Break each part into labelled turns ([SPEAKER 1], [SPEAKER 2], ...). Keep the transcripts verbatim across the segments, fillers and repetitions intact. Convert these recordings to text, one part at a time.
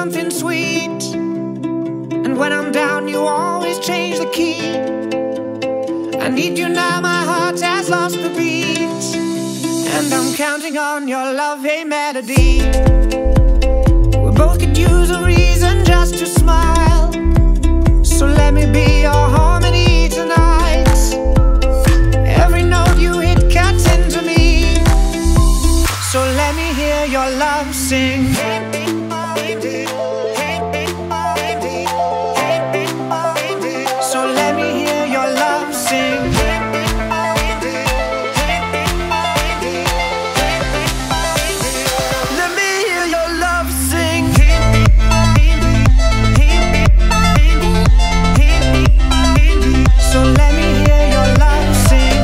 [SPEAKER 1] something sweet. And when I'm down, you always change the key. I need you now, my heart has lost the beat. And I'm counting on your love, hey melody. We both could use a reason just to smile. So let me be your harmony tonight. Every note you hit cuts into me. So let me hear your love sing. So let me hear your love sing. Let me hear your love sing. So let me hear your love sing.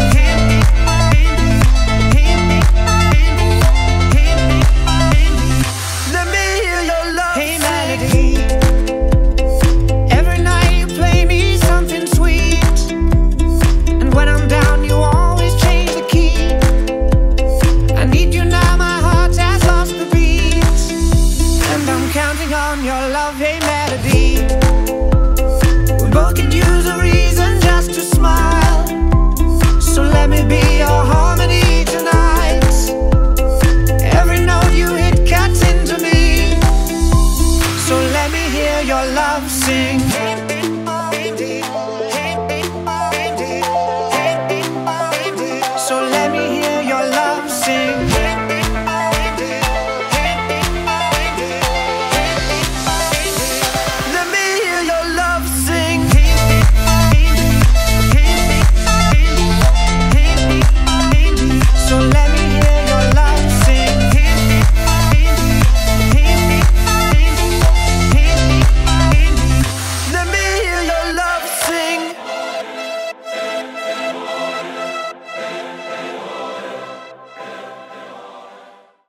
[SPEAKER 1] Let me hear your love hey, melody. Every night you play me something sweet. And when I'm down, you always change the key. I need you now, my heart has lost the beat. And I'm counting on your love, hey melody. We both could use a reason just to smile. So let me be your harmony tonight. Every note you hit cuts into me. So let me hear your love sing.